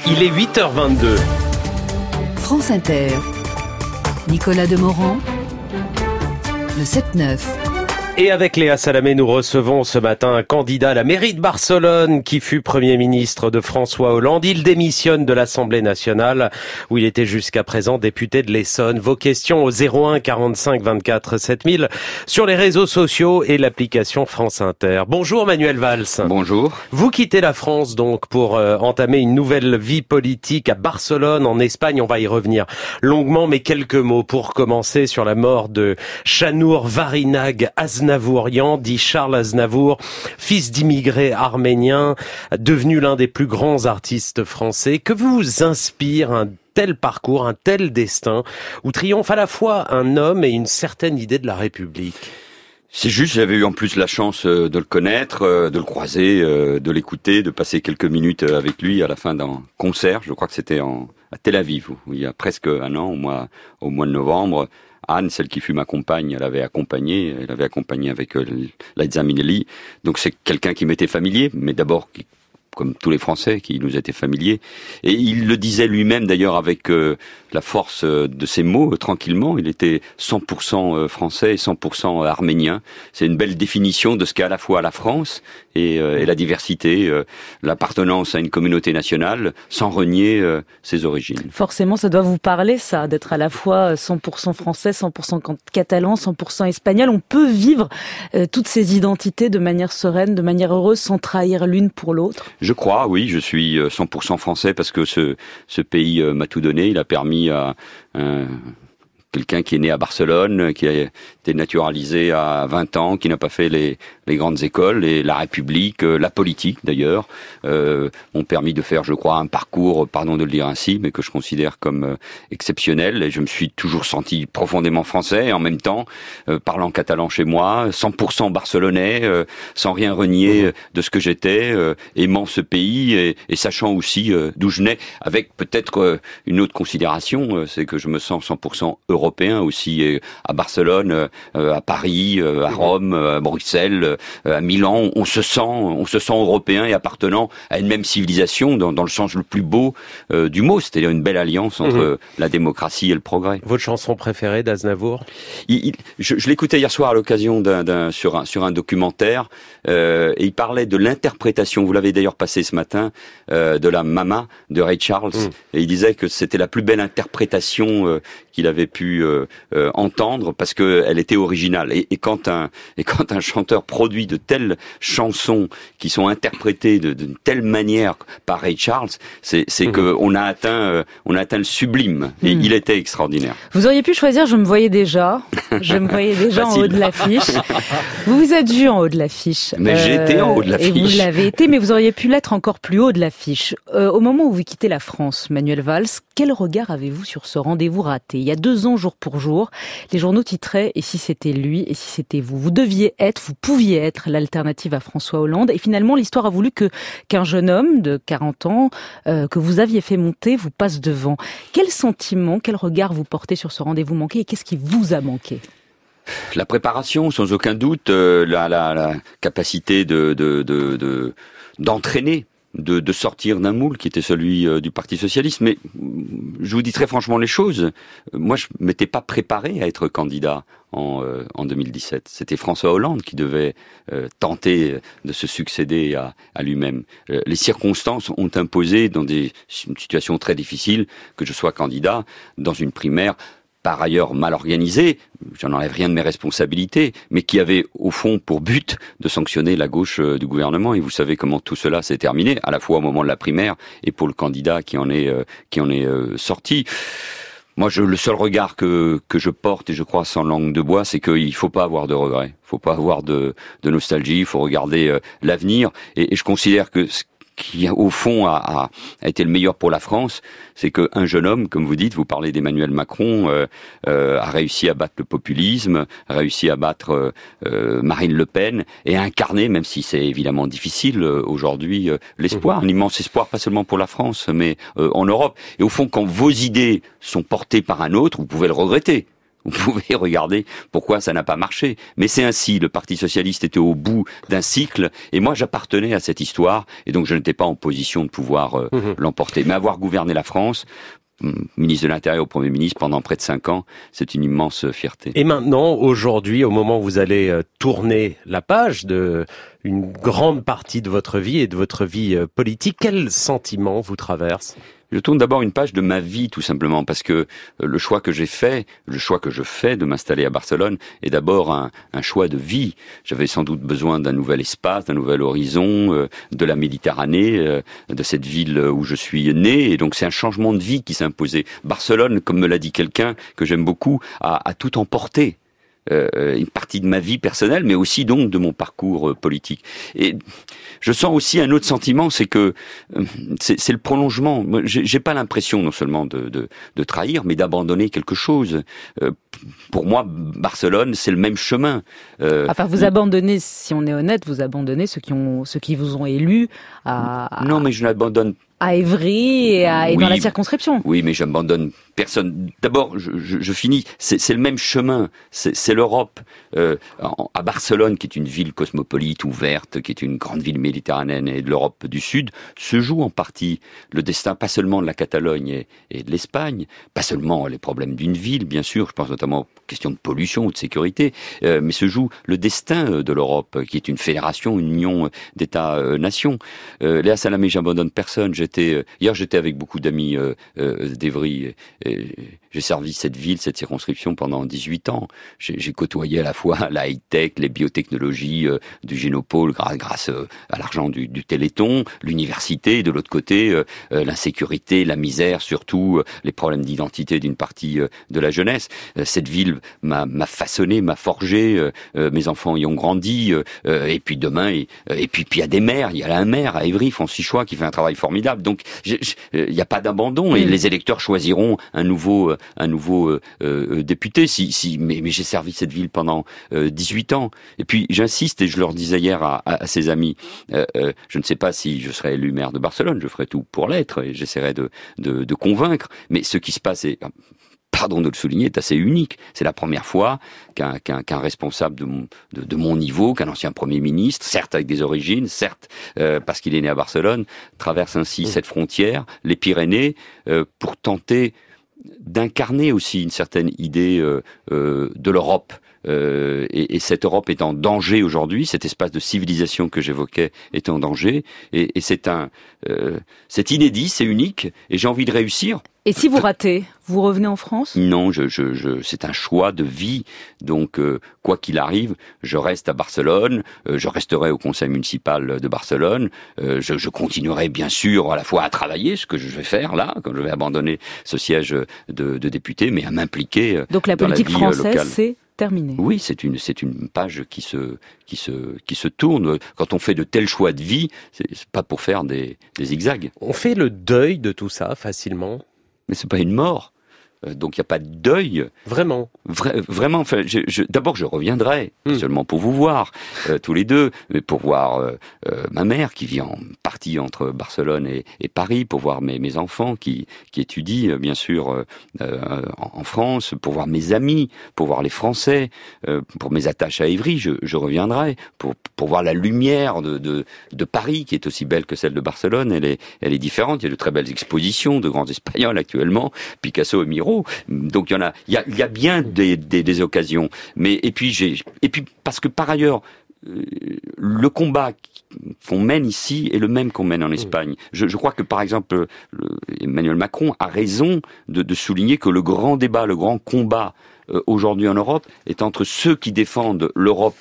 Il est 8h22. France Inter. Nicolas Demorand. Le 7-9. Et avec Léa Salamé, nous recevons ce matin un candidat à la mairie de Barcelone qui fut Premier ministre de François Hollande. Il démissionne de l'Assemblée nationale où il était jusqu'à présent député de l'Essonne. Vos questions au 01 45 24 7000 sur les réseaux sociaux et l'application France Inter. Bonjour Manuel Valls. Bonjour. Vous quittez la France donc pour entamer une nouvelle vie politique à Barcelone, en Espagne. On va y revenir longuement, mais quelques mots pour commencer sur la mort de Şanur Varinag Aznavourian, dit Charles Aznavour, fils d'immigrés arméniens, devenu l'un des plus grands artistes français. Que vous inspire un tel parcours, un tel destin, où triomphe à la fois un homme et une certaine idée de la République? C'est juste, j'avais eu en plus la chance de le connaître, de le croiser, de l'écouter, de passer quelques minutes avec lui à la fin d'un concert. Je crois que c'était à Tel Aviv, il y a presque un an, au mois de novembre. Anne, celle qui fut ma compagne, elle avait accompagné avec Liza Minnelli. Donc c'est quelqu'un qui m'était familier, mais d'abord comme tous les Français, qui nous étaient familiers. Et il le disait lui-même, d'ailleurs, avec la force de ses mots, tranquillement. Il était 100% français et 100% arménien. C'est une belle définition de ce qu'est à la fois la France et la diversité, l'appartenance à une communauté nationale, sans renier ses origines. Forcément, ça doit vous parler, ça, d'être à la fois 100% français, 100% catalan, 100% espagnol. On peut vivre toutes ces identités de manière sereine, de manière heureuse, sans trahir l'une pour l'autre? Je crois, oui, je suis 100% français parce que ce pays m'a tout donné. Il a permis à quelqu'un qui est né à Barcelone, qui a été naturalisé à 20 ans, qui n'a pas fait les grandes écoles, et la République, la politique d'ailleurs, ont permis de faire, je crois, un parcours, pardon de le dire ainsi, mais que je considère comme exceptionnel. Et je me suis toujours senti profondément français, et en même temps, parlant catalan chez moi, 100% barcelonais, sans rien renier de ce que j'étais, aimant ce pays, et sachant aussi d'où je venais, avec peut-être une autre considération, c'est que je me sens 100% européen aussi, à Barcelone, à Paris, à Rome, à Bruxelles, à Milan. On se sent européen et appartenant à une même civilisation dans le sens le plus beau du mot, c'est-à-dire une belle alliance entre la démocratie et le progrès. Votre chanson préférée d'Aznavour? Je l'écoutais hier soir à l'occasion sur un documentaire, et il parlait de l'interprétation, vous l'avez d'ailleurs passé ce matin, de la Mama de Ray Charles, et il disait que c'était la plus belle interprétation qu'il avait pu entendre parce que elle était originale. Et quand un chanteur produit de telles chansons qui sont interprétées d'une telle manière par Ray Charles, c'est que on a atteint le sublime. Et il était extraordinaire. Vous auriez pu choisir Je me voyais déjà en haut de l'affiche. Vous vous êtes vu en haut de l'affiche. Mais j'étais en haut de l'affiche. Et vous l'avez été, mais vous auriez pu l'être encore plus haut de l'affiche. Au moment où vous quittez la France, Manuel Valls, quel regard avez-vous sur ce rendez-vous raté? Il y a 2 ans, jour pour jour, les journaux titraient « Et si c'était lui, et si c'était vous ». Vous pouviez être l'alternative à François Hollande. Et finalement, l'histoire a voulu qu'un jeune homme de 40 ans, que vous aviez fait monter, vous passe devant. Quel sentiment, quel regard vous portez sur ce rendez-vous manqué et qu'est-ce qui vous a manqué? La préparation, sans aucun doute, la capacité d'entraîner, de sortir d'un moule qui était celui du Parti Socialiste. Mais je vous dis très franchement les choses. Moi, je m'étais pas préparé à être candidat en 2017. C'était François Hollande qui devait tenter de se succéder à lui-même. Les circonstances ont imposé, dans une situation très difficile, que je sois candidat dans une primaire par ailleurs mal organisée, j'en enlève rien de mes responsabilités, mais qui avait au fond pour but de sanctionner la gauche du gouvernement. Et vous savez comment tout cela s'est terminé, à la fois au moment de la primaire et pour le candidat qui en est sorti. Moi, le seul regard que je porte, et je crois sans langue de bois, c'est qu'il faut pas avoir de regrets, il faut pas avoir de nostalgie, il faut regarder l'avenir. Et je considère que qui au fond a été le meilleur pour la France, c'est qu'un jeune homme, comme vous dites, vous parlez d'Emmanuel Macron, a réussi à battre le populisme, a réussi à battre Marine Le Pen, et a incarné, même si c'est évidemment difficile aujourd'hui, l'espoir, un immense espoir, pas seulement pour la France, mais en Europe. Et au fond, quand vos idées sont portées par un autre, vous pouvez le regretter. vous pouvez regarder pourquoi ça n'a pas marché. Mais c'est ainsi, le Parti socialiste était au bout d'un cycle, et moi j'appartenais à cette histoire, et donc je n'étais pas en position de pouvoir l'emporter. Mais avoir gouverné la France, ministre de l'Intérieur au Premier ministre pendant près de 5 ans, c'est une immense fierté. Et maintenant, aujourd'hui, au moment où vous allez tourner la page de une grande partie de votre vie et de votre vie politique, quel sentiment vous traverse ? Je tourne d'abord une page de ma vie, tout simplement, parce que le choix que j'ai fait, le choix que je fais de m'installer à Barcelone, est d'abord un choix de vie. J'avais sans doute besoin d'un nouvel espace, d'un nouvel horizon, de la Méditerranée, de cette ville où je suis né, et donc c'est un changement de vie qui s'est imposé. Barcelone, comme me l'a dit quelqu'un que j'aime beaucoup, a tout emporté. Une partie de ma vie personnelle, mais aussi donc de mon parcours politique. Et je sens aussi un autre sentiment, c'est que c'est le prolongement. J'ai pas l'impression non seulement de trahir, mais d'abandonner quelque chose. Pour moi, Barcelone, c'est le même chemin. Enfin, vous abandonnez, si on est honnête, vous abandonnez ceux qui vous ont élu Non, mais je n'abandonne à Évry et dans la circonscription. Oui, mais j'abandonne personne. D'abord, je finis. C'est le même chemin. C'est l'Europe. À Barcelone, qui est une ville cosmopolite, ouverte, qui est une grande ville méditerranéenne et de l'Europe du Sud, se joue en partie le destin, pas seulement de la Catalogne et de l'Espagne, pas seulement les problèmes d'une ville, bien sûr. Je pense notamment aux questions de pollution ou de sécurité, mais se joue le destin de l'Europe, qui est une fédération, une union d'États-nations. Léa Salamé, j'abandonne personne. Hier, j'étais avec beaucoup d'amis d'Évry. J'ai servi cette ville, cette circonscription pendant 18 ans. J'ai côtoyé à la fois la high-tech, les biotechnologies du Génopôle grâce à l'argent du Téléthon, l'université, de l'autre côté, l'insécurité, la misère, surtout les problèmes d'identité d'une partie de la jeunesse. Cette ville m'a façonné, m'a forgé, mes enfants y ont grandi, et puis demain, et puis il y a des maires, il y a un maire à Évry, Francis Choix, qui fait un travail formidable. Donc il n'y a pas d'abandon, et les électeurs choisiront un nouveau député. Mais j'ai servi cette ville pendant 18 ans. Et puis j'insiste, et je leur disais hier à ces amis, je ne sais pas si je serai élu maire de Barcelone, je ferai tout pour l'être, et j'essaierai de convaincre. Mais ce qui se passe est, pardon de le souligner, est assez unique. C'est la première fois qu'un responsable de mon niveau, qu'un ancien Premier ministre, certes avec des origines, certes parce qu'il est né à Barcelone, traverse ainsi cette frontière, les Pyrénées, pour tenter d'incarner aussi une certaine idée de l'Europe. Et cette Europe est en danger aujourd'hui, cet espace de civilisation que j'évoquais est en danger, et c'est inédit, c'est unique, et j'ai envie de réussir. Et si vous ratez, vous revenez en France ? Non, c'est un choix de vie. Donc, quoi qu'il arrive, je reste à Barcelone. Je resterai au conseil municipal de Barcelone. Je continuerai bien sûr à la fois à travailler, ce que je vais faire là, quand je vais abandonner ce siège de député, mais à m'impliquer. Donc la politique française, locale. c'est terminé. Oui, c'est une page qui se tourne. Quand on fait de tels choix de vie, c'est pas pour faire des zigzags. On fait le deuil de tout ça facilement. Mais c'est pas une mort. Donc il n'y a pas de deuil. Vraiment. Vraiment. Enfin, d'abord, je reviendrai, seulement pour vous voir, tous les deux, mais pour voir ma mère qui vit en partie entre Barcelone et Paris, pour voir mes enfants qui étudient, bien sûr, en France, pour voir mes amis, pour voir les Français, pour mes attaches à Évry, je reviendrai, pour voir la lumière de Paris, qui est aussi belle que celle de Barcelone. Elle est différente. Il y a de très belles expositions de grands Espagnols actuellement, Picasso et Miro. Donc il y a bien des occasions. Et puis parce que par ailleurs, le combat qu'on mène ici est le même qu'on mène en Espagne. Je crois que par exemple Emmanuel Macron a raison de souligner que le grand débat, le grand combat aujourd'hui en Europe est entre ceux qui défendent l'Europe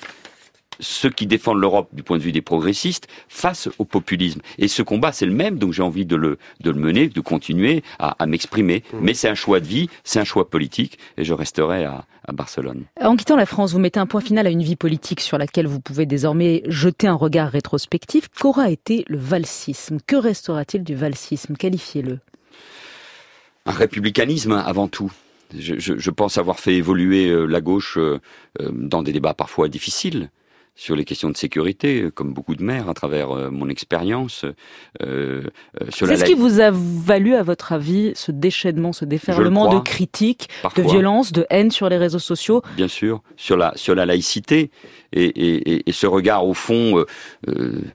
du point de vue des progressistes face au populisme. Et ce combat, c'est le même, donc j'ai envie de le mener, de continuer à m'exprimer. Mais c'est un choix de vie, c'est un choix politique, et je resterai à Barcelone. En quittant la France, vous mettez un point final à une vie politique sur laquelle vous pouvez désormais jeter un regard rétrospectif. Qu'aura été le valsisme ? Que restera-t-il du valsisme ? Qualifiez-le. Un républicanisme avant tout. Je pense avoir fait évoluer la gauche dans des débats parfois difficiles. sur les questions de sécurité, comme beaucoup de maires à travers mon expérience. C'est ce qui vous a valu, à votre avis, ce déchaînement, ce déferlement de critiques, de violence, de haine sur les réseaux sociaux? Bien sûr, sur la laïcité et ce regard au fond, je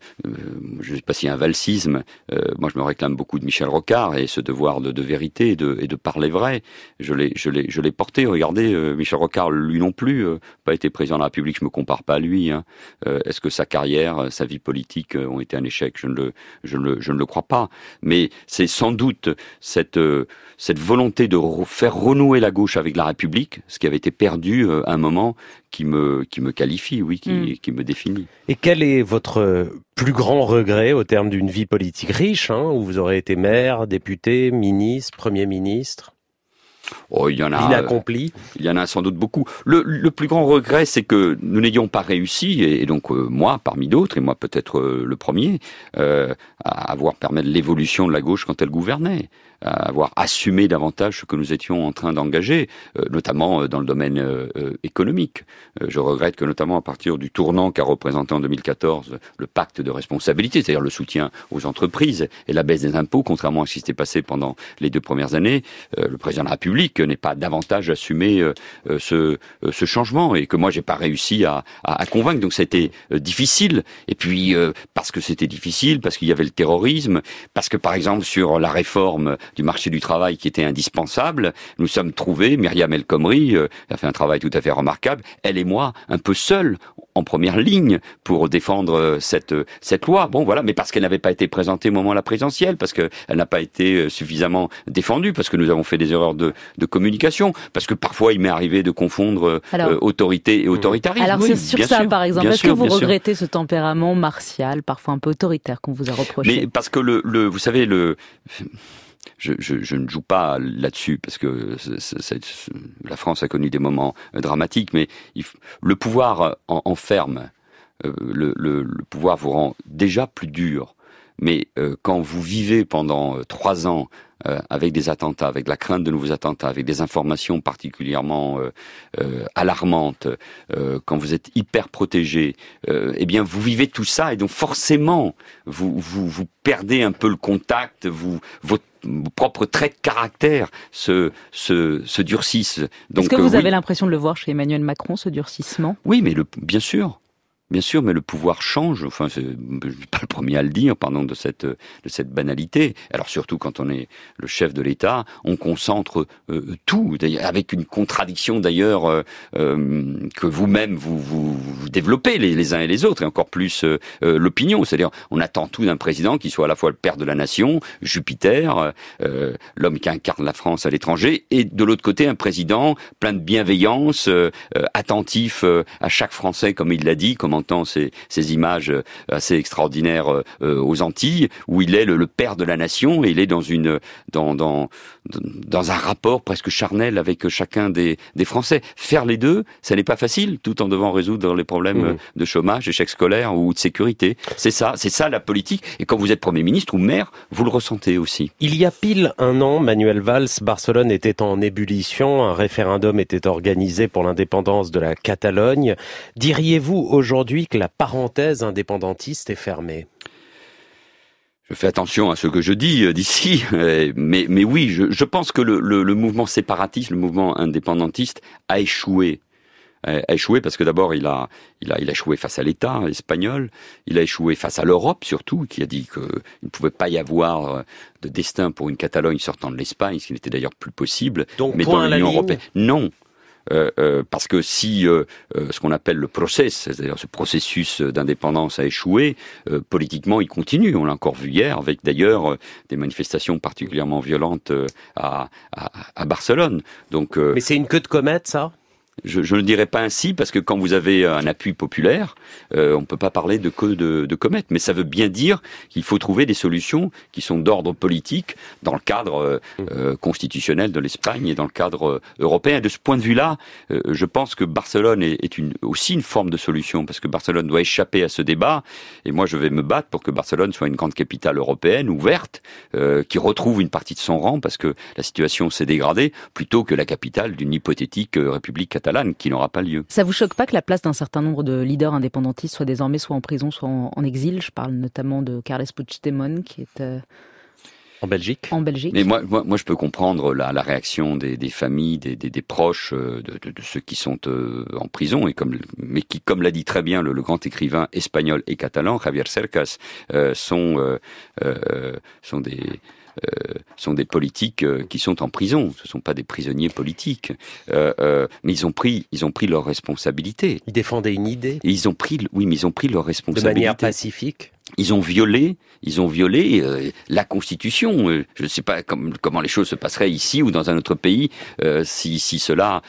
ne sais pas s'il y a un valsisme, moi je me réclame beaucoup de Michel Rocard et ce devoir de vérité et de parler vrai, je l'ai porté. Regardez, Michel Rocard, lui non plus, pas été président de la République, je me compare pas à lui, hein. Est-ce que sa carrière, sa vie politique ont été un échec? Je ne le crois pas. Mais c'est sans doute cette volonté de faire renouer la gauche avec la République, ce qui avait été perdu à un moment, qui me qualifie, oui, qui me définit. Et quel est votre plus grand regret au terme d'une vie politique riche, hein, où vous aurez été maire, député, ministre, Premier ministre? Oh, il y en a. L'inaccompli. Il y en a sans doute beaucoup. Le plus grand regret, c'est que nous n'ayons pas réussi, et donc moi, parmi d'autres, et moi peut-être le premier, à avoir permis l'évolution de la gauche quand elle gouvernait, à avoir assumé davantage ce que nous étions en train d'engager, notamment dans le domaine économique. Je regrette que notamment à partir du tournant qu'a représenté en 2014 le pacte de responsabilité, c'est-à-dire le soutien aux entreprises et la baisse des impôts, contrairement à ce qui s'était passé pendant les 2 premières années, le président de la République n'ait pas davantage assumé ce changement, et que moi j'ai pas réussi à convaincre. Donc c'était difficile, et puis parce que c'était difficile, parce qu'il y avait le terrorisme, parce que par exemple sur la réforme du marché du travail qui était indispensable, nous sommes trouvés, Myriam El Khomri a fait un travail tout à fait remarquable, elle et moi un peu seuls en première ligne pour défendre cette loi. Bon voilà, mais parce qu'elle n'avait pas été présentée au moment de la présidentielle, parce qu'elle n'a pas été suffisamment défendue, parce que nous avons fait des erreurs de communication, parce que parfois il m'est arrivé de confondre autorité et autoritarisme. Alors c'est sur ça, par exemple. Est-ce que vous regrettez ce tempérament martial, parfois un peu autoritaire, qu'on vous a reproché? Mais parce que vous savez, je ne joue pas là-dessus, parce que la France a connu des moments dramatiques, mais le pouvoir enferme, le pouvoir vous rend déjà plus dur. Mais quand vous vivez pendant 3 ans avec des attentats, avec la crainte de nouveaux attentats, avec des informations particulièrement alarmantes, quand vous êtes hyper protégé, eh bien vous vivez tout ça, et donc forcément vous perdez un peu le contact, vos propres traits de caractère se durcissent. Donc, est-ce que vous avez l'impression de le voir chez Emmanuel Macron, ce durcissement? Oui, mais bien sûr. Bien sûr, mais le pouvoir change. Enfin, je ne suis pas le premier à le dire, pardon, de cette banalité. Alors surtout quand on est le chef de l'État, on concentre tout, avec une contradiction d'ailleurs que vous-même vous développez les uns et les autres, et encore plus l'opinion. C'est-à-dire, on attend tout d'un président qui soit à la fois le père de la nation, Jupiter, l'homme qui incarne la France à l'étranger, et de l'autre côté un président plein de bienveillance, attentif à chaque Français, comme il l'a dit, comme ces images assez extraordinaires aux Antilles, où il est le père de la nation, et il est dans un rapport presque charnel avec chacun des Français. Faire les deux, ça n'est pas facile, tout en devant résoudre les problèmes de chômage, d'échec scolaire ou de sécurité. C'est ça la politique. Et quand vous êtes Premier ministre ou maire, vous le ressentez aussi. Il y a pile 1 an, Manuel Valls, Barcelone était en ébullition, un référendum était organisé pour l'indépendance de la Catalogne. Diriez-vous aujourd'hui que la parenthèse indépendantiste est fermée? Je fais attention à ce que je dis d'ici, mais oui, je pense que le mouvement séparatiste, le mouvement indépendantiste a échoué. A échoué parce que d'abord il a échoué face à l'État espagnol, il a échoué face à l'Europe surtout, qui a dit qu'il ne pouvait pas y avoir de destin pour une Catalogne sortant de l'Espagne, ce qui n'était d'ailleurs plus possible. Donc, mais dans l'Union européenne, non. Parce que si ce qu'on appelle le process, c'est-à-dire ce processus d'indépendance a échoué, politiquement il continue. On l'a encore vu hier, avec d'ailleurs des manifestations particulièrement violentes à Barcelone. Donc, mais c'est une queue de comète, ça? Je ne dirais pas ainsi, parce que quand vous avez un appui populaire, on ne peut pas parler de queue de comète, mais ça veut bien dire qu'il faut trouver des solutions qui sont d'ordre politique dans le cadre constitutionnel de l'Espagne et dans le cadre européen. Et de ce point de vue-là, je pense que Barcelone est aussi une forme de solution, parce que Barcelone doit échapper à ce débat, et moi je vais me battre pour que Barcelone soit une grande capitale européenne, ouverte, qui retrouve une partie de son rang, parce que la situation s'est dégradée, plutôt que la capitale d'une hypothétique république catalane. catalane qui n'aura pas lieu. Ça vous choque pas que la place d'un certain nombre de leaders indépendantistes soit désormais soit en prison, soit en exil? Je parle notamment de Carles Puigdemont qui est... En Belgique. Mais moi, je peux comprendre la réaction des familles, des proches de ceux qui sont en prison mais qui, comme l'a dit très bien le grand écrivain espagnol et catalan Javier Cercas, sont des politiques qui sont en prison. Ce ne sont pas des prisonniers politiques, mais ils ont pris leurs responsabilités. Ils défendaient une idée. Et ils ont pris leurs responsabilités. De manière pacifique. Ils ont violé la Constitution. Je ne sais pas comment les choses se passeraient ici ou dans un autre pays si cela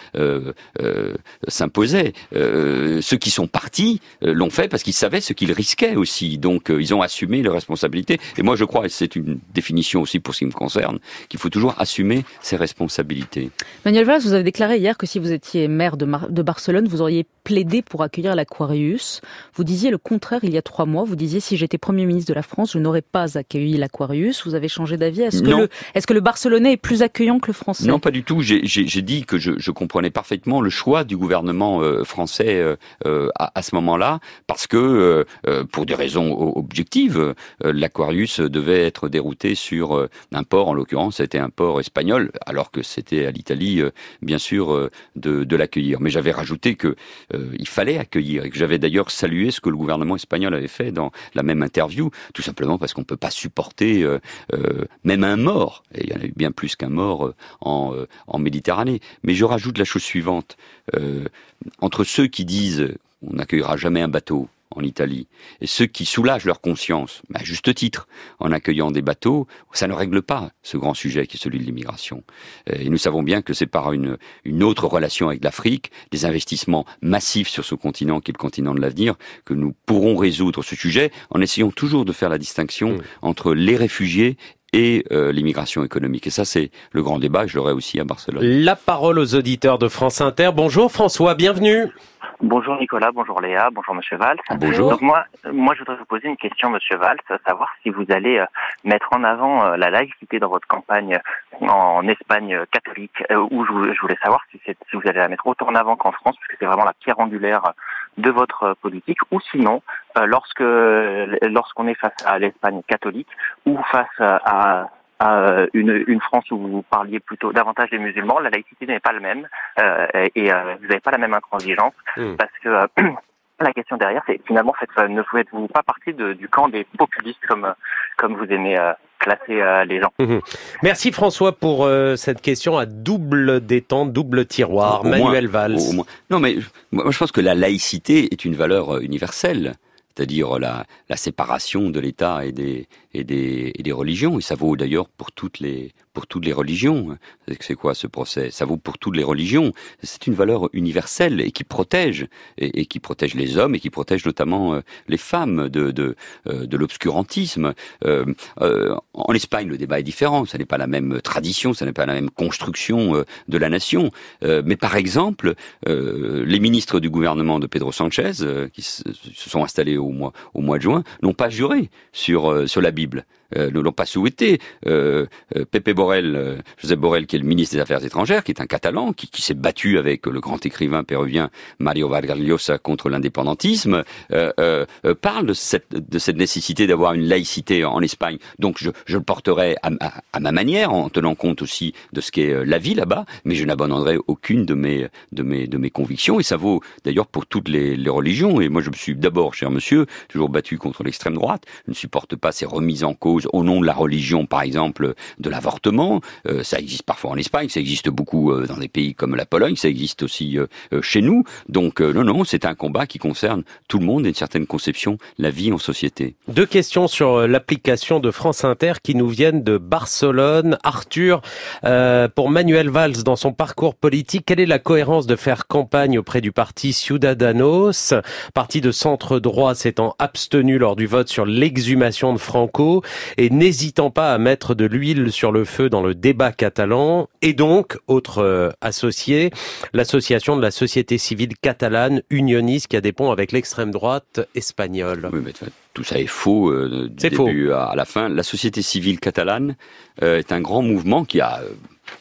s'imposait. Ceux qui sont partis l'ont fait parce qu'ils savaient ce qu'ils risquaient aussi. Donc ils ont assumé leurs responsabilités. Et moi je crois, et c'est une définition aussi pour ce qui me concerne, qu'il faut toujours assumer ses responsabilités. Manuel Valls, vous avez déclaré hier que si vous étiez maire de Barcelone, vous auriez plaidé pour accueillir l'Aquarius. Vous disiez le contraire il y a 3 mois. Vous disiez si j'étais Premier ministre de la France, je n'aurais pas accueilli l'Aquarius. Vous avez changé d'avis. Est-ce que le Barcelonais est plus accueillant que le Français? Non, pas du tout. J'ai dit que je comprenais parfaitement le choix du gouvernement français à ce moment-là, parce que pour des raisons objectives, l'Aquarius devait être dérouté sur un port, en l'occurrence c'était un port espagnol, alors que c'était à l'Italie, bien sûr, de l'accueillir. Mais j'avais rajouté que il fallait accueillir, et que j'avais d'ailleurs salué ce que le gouvernement espagnol avait fait dans la même interview, tout simplement parce qu'on ne peut pas supporter même un mort, et il y en a eu bien plus qu'un mort en Méditerranée. Mais je rajoute la chose suivante, entre ceux qui disent on n'accueillera jamais un bateau en Italie, et ceux qui soulagent leur conscience, à juste titre, en accueillant des bateaux, ça ne règle pas ce grand sujet qui est celui de l'immigration. Et nous savons bien que c'est par une autre relation avec l'Afrique, des investissements massifs sur ce continent qui est le continent de l'avenir, que nous pourrons résoudre ce sujet, en essayant toujours de faire la distinction entre les réfugiés et l'immigration économique. Et ça, c'est le grand débat, je l'aurai aussi à Barcelone. La parole aux auditeurs de France Inter. Bonjour François, bienvenue. Bonjour Nicolas, bonjour Léa, bonjour Monsieur Valls. Bonjour. Donc moi, je voudrais vous poser une question, Monsieur Valls, savoir si vous allez mettre en avant la laïcité dans votre campagne en Espagne catholique, où je voulais savoir si vous allez la mettre autant en avant qu'en France, parce que c'est vraiment la pierre angulaire de votre politique, ou sinon, lorsqu'on est face à l'Espagne catholique, ou face à une France où vous parliez plutôt davantage des musulmans, la laïcité n'est pas le même et vous n'avez pas la même intransigeance parce que la question derrière, c'est finalement ne faites-vous pas partie du camp des populistes comme vous aimez classer les gens. Merci François pour cette question à double détente, double tiroir. Manuel Valls. Non mais moi je pense que la laïcité est une valeur universelle. C'est-à-dire la séparation de l'État et des religions, et ça vaut d'ailleurs pour toutes les religions. C'est quoi ce procès? Ça vaut pour toutes les religions. C'est une valeur universelle et qui protège et qui protège les hommes et qui protège notamment les femmes de l'obscurantisme. En Espagne, le débat est différent. Ça n'est pas la même tradition, ça n'est pas la même construction de la nation. Mais par exemple, les ministres du gouvernement de Pedro Sánchez, qui se sont installés au mois de juin, n'ont pas juré sur la Bible. Ne l'ont pas souhaité. Josep Borrell, qui est le ministre des Affaires étrangères, qui est un Catalan, qui s'est battu avec le grand écrivain péruvien Mario Vargas Llosa contre l'indépendantisme, parle de cette nécessité d'avoir une laïcité en Espagne. Donc je le porterai à ma manière, en tenant compte aussi de ce qu'est la vie là-bas, mais je n'abandonnerai aucune de mes convictions, et ça vaut d'ailleurs pour toutes les religions. Et moi je me suis d'abord, cher monsieur, toujours battu contre l'extrême droite. Je ne supporte pas ces remises en cause au nom de la religion, par exemple, de l'avortement. Ça existe parfois en Espagne, ça existe beaucoup dans des pays comme la Pologne, ça existe aussi chez nous. Donc non, c'est un combat qui concerne tout le monde et une certaine conception, la vie en société. 2 questions sur l'application de France Inter qui nous viennent de Barcelone. Arthur, pour Manuel Valls, dans son parcours politique, quelle est la cohérence de faire campagne auprès du parti Ciudadanos, parti de centre droit s'étant abstenu lors du vote sur l'exhumation de Franco et n'hésitant pas à mettre de l'huile sur le feu dans le débat catalan, et donc, autre associé, l'association de la société civile catalane unioniste qui a des ponts avec l'extrême droite espagnole. Oui, mais tout ça est faux du début à la fin. La société civile catalane est un grand mouvement qui a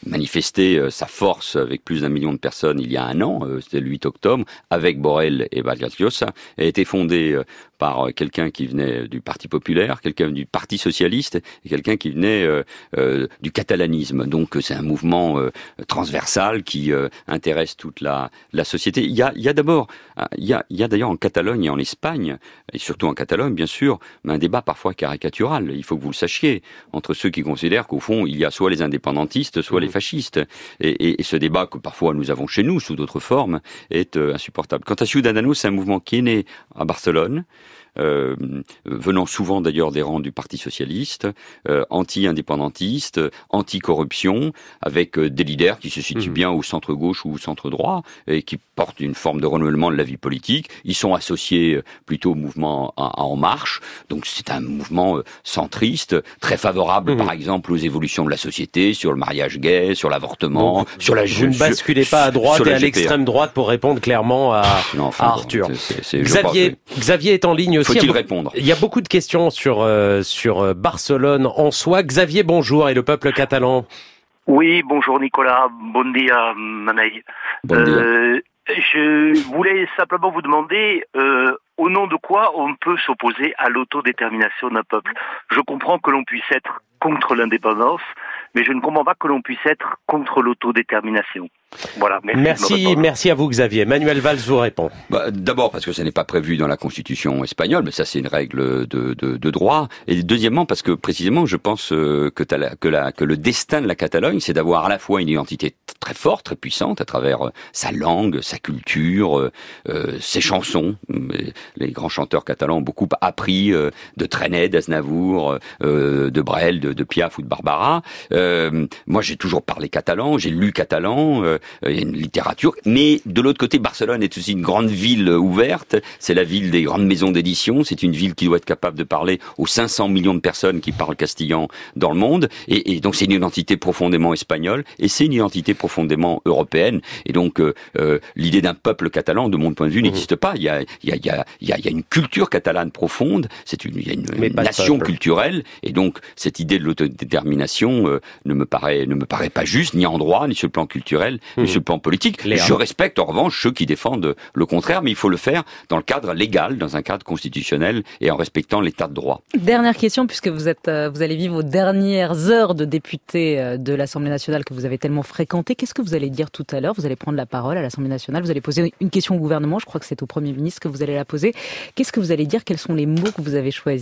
manifesté sa force avec plus d'1 million de personnes il y a un an, c'était le 8 octobre, avec Borrell et Vargas Llosa, a été fondée par quelqu'un qui venait du Parti populaire, quelqu'un du Parti socialiste et quelqu'un qui venait du catalanisme. Donc c'est un mouvement transversal qui intéresse toute la société. Il y a d'ailleurs en Catalogne et en Espagne, et surtout en Catalogne bien sûr, un débat parfois caricatural, il faut que vous le sachiez, entre ceux qui considèrent qu'au fond il y a soit les indépendantistes, soit les fascistes. Et ce débat que parfois nous avons chez nous sous d'autres formes est insupportable. Quant à Ciudadanos, c'est un mouvement qui est né à Barcelone, venant souvent d'ailleurs des rangs du Parti socialiste, anti-indépendantiste, anti-corruption, avec des leaders qui se situent bien au centre-gauche ou au centre-droit, et qui portent une forme de renouvellement de la vie politique. Ils sont associés plutôt au mouvement En Marche, donc c'est un mouvement centriste, très favorable par exemple aux évolutions de la société, sur le mariage gay, sur l'avortement, sur la... Vous ne basculez pas à droite et à l'extrême droite pour répondre clairement à Arthur. Xavier est en ligne. Faut-il répondre ? Il y a beaucoup de questions sur Barcelone en soi. Xavier, bonjour, et le peuple catalan. Oui, bonjour Nicolas, bon dia Manaï. Bon dia. Je voulais simplement vous demander au nom de quoi on peut s'opposer à l'autodétermination d'un peuple. Je comprends que l'on puisse être contre l'indépendance, mais je ne comprends pas que l'on puisse être contre l'autodétermination. Voilà, merci à vous Xavier. Manuel Valls vous répond. D'abord parce que ça n'est pas prévu dans la Constitution espagnole, mais ça c'est une règle de droit. Et deuxièmement parce que précisément je pense que le destin de la Catalogne, c'est d'avoir à la fois une identité très forte, très puissante à travers sa langue, sa culture, ses chansons. Les grands chanteurs catalans ont beaucoup appris de Trenet, d'Aznavour, de Brel, de Piaf ou de Barbara. Moi j'ai toujours parlé catalan, j'ai lu catalan. Il y a une littérature, mais de l'autre côté, Barcelone est aussi une grande ville ouverte, c'est la ville des grandes maisons d'édition, c'est une ville qui doit être capable de parler aux 500 millions de personnes qui parlent castillan dans le monde, et donc c'est une identité profondément espagnole, et c'est une identité profondément européenne, et donc l'idée d'un peuple catalan, de mon point de vue, n'existe pas. Il y a une culture catalane profonde, il y a une nation culturelle, et donc cette idée de l'autodétermination ne me paraît pas juste, ni en droit, ni sur le plan culturel, ni sur le plan politique. Je respecte en revanche ceux qui défendent le contraire, mais il faut le faire dans le cadre légal, dans un cadre constitutionnel et en respectant l'état de droit. Dernière question, puisque vous allez vivre vos dernières heures de député de l'Assemblée nationale que vous avez tellement fréquenté. Qu'est-ce que vous allez dire tout à l'heure ? Vous allez prendre la parole à l'Assemblée nationale, vous allez poser une question au gouvernement, je crois que c'est au Premier ministre que vous allez la poser. Qu'est-ce que vous allez dire ? Quels sont les mots que vous avez choisis ?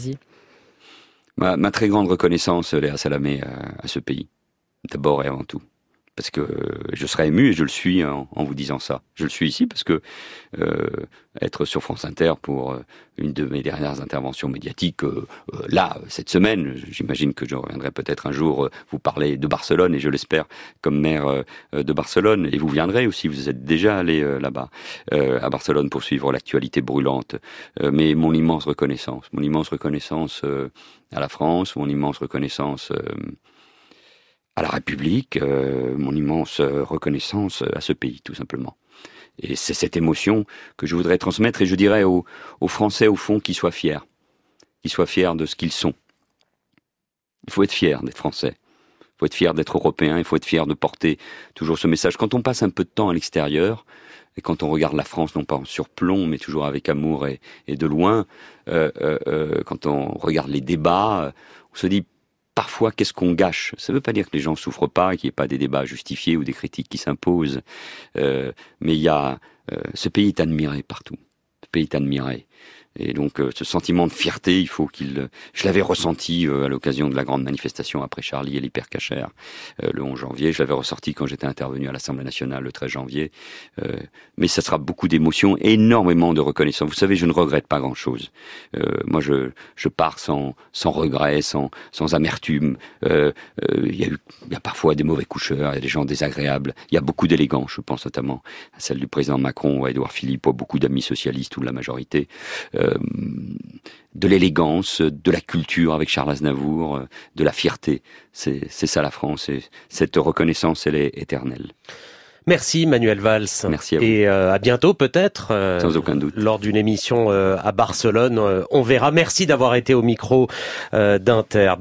Ma très grande reconnaissance, Léa Salamé, à ce pays, d'abord et avant tout. Parce que je serai ému et je le suis en vous disant ça. Je le suis ici parce que être sur France Inter pour une de mes dernières interventions médiatiques, là, cette semaine, j'imagine que je reviendrai peut-être un jour vous parler de Barcelone, et je l'espère comme maire de Barcelone, et vous viendrez aussi, vous êtes déjà allé là-bas, à Barcelone pour suivre l'actualité brûlante. Mais mon immense reconnaissance à la France, mon immense reconnaissance à la République, mon immense reconnaissance à ce pays, tout simplement. Et c'est cette émotion que je voudrais transmettre, et je dirais aux Français, au fond, qu'ils soient fiers de ce qu'ils sont. Il faut être fier d'être Français, il faut être fier d'être Européen, il faut être fier de porter toujours ce message. Quand on passe un peu de temps à l'extérieur, et quand on regarde la France, non pas en surplomb, mais toujours avec amour et de loin, quand on regarde les débats, on se dit, parfois, qu'est-ce qu'on gâche ? Ça ne veut pas dire que les gens ne souffrent pas, qu'il n'y ait pas des débats justifiés ou des critiques qui s'imposent. Mais ce pays est admiré partout. Ce pays est admiré. Et donc, ce sentiment de fierté, il faut qu'il... Je l'avais ressenti à l'occasion de la grande manifestation après Charlie et l'hypercachère, le 11 janvier. Je l'avais ressorti quand j'étais intervenu à l'Assemblée nationale le 13 janvier. Mais ça sera beaucoup d'émotions, énormément de reconnaissance. Vous savez, je ne regrette pas grand-chose. Moi, je pars sans regret, sans amertume. Il y a parfois des mauvais coucheurs, il y a des gens désagréables. Il y a beaucoup d'élégance, je pense notamment à celle du président Macron ou à Édouard Philippe, ou à beaucoup d'amis socialistes ou de la majorité. De l'élégance, de la culture avec Charles Aznavour, de la fierté. C'est ça la France, et cette reconnaissance, elle est éternelle. Merci Manuel Valls. Merci à vous. Et à bientôt peut-être. Sans aucun doute. Lors d'une émission à Barcelone, on verra. Merci d'avoir été au micro d'Inter.